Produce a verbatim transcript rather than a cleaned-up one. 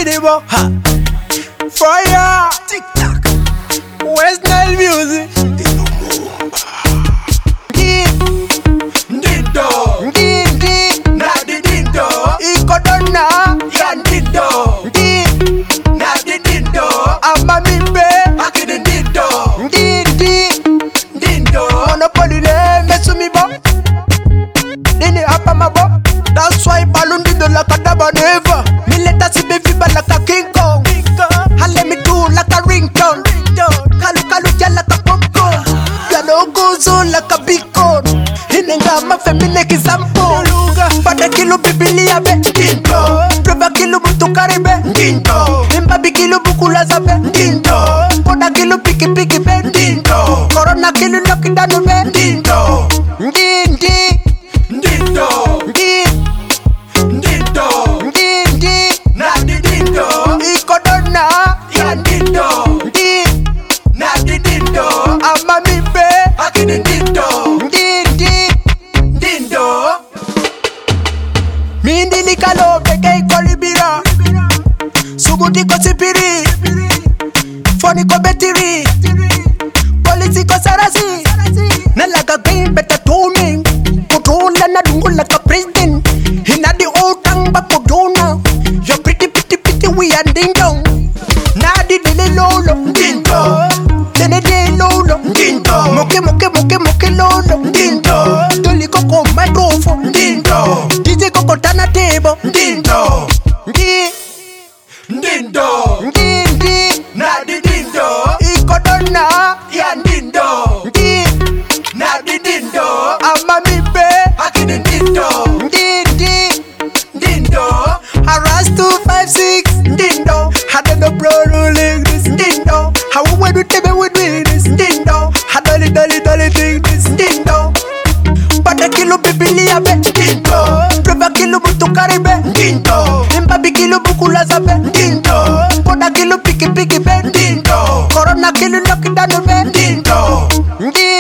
Bidibo, ha. Fire, tic tac. West Nile music. Ndindo, ndi ndi, na di dindo. Iko dona, ya ndindo. Ndi, na di dindo. Ama mimbe, akidi ndindo. Ndi ndi, ndindo. Monopoly le mesumi bo. Nini hapa mabo. That's why balundi do like a daba never. Me let us be viva like a King Kong. Let me do like a ringtone. Kalu kalu ja like a popcorn. Yalo gozo like a beacon. Hinenga ma feminine example. Pada kilo bibilia be Ndindo. Prova kilo mutu karibe Ndindo. Imbabi kilo bukula zabe Ndindo. Poda kilo piki piki be Ndindo. Corona kilo lockdown be Ndindo. Ndindi Ndindo. Ndi Ndindo. Ndindi na di dindo. Iko dona ya ndindo. Ndi na di dindo. Ama mimbe akidi ndindo. Ndindi ndindo. Mindi likalo beke ikolibira. Suguti ko sipiri. Foni ko betiri. Polisi ko sarasi. Nalaga game beta tuning. Kutula na dungu like a president. Hina di utang ba kuduna. You're pretty pretty pretty we are ding dong. Nadi dele lolo Ndindo. Dele dele lolo Ndindo. Moke moke moke moke lolo Ndindo. Toli koko microphone Ndindo. D J koko tana table Ndindo. Ndi Ndindo. Ndi ndi Nadi dindo. Iko dona ya Ndindo. Ndi Nadi dindo. Ama mimbe akidi Ndindo. Ndi ndi Ndindo. Harass two five six Ndindo. Had no pro ruling this Ndindo. How we do tebe we do this Ndindo. Had dolly dolly dolly thing this Ndindo. Pada kilo bibilia be Ndindo. Prova kilo mutu karibe Ndindo. Imbabi kilo bukula zabe Ndindo. Poda kilo piki piki be Ndindo. Corona kilo lockdown be Ndindo. Ndi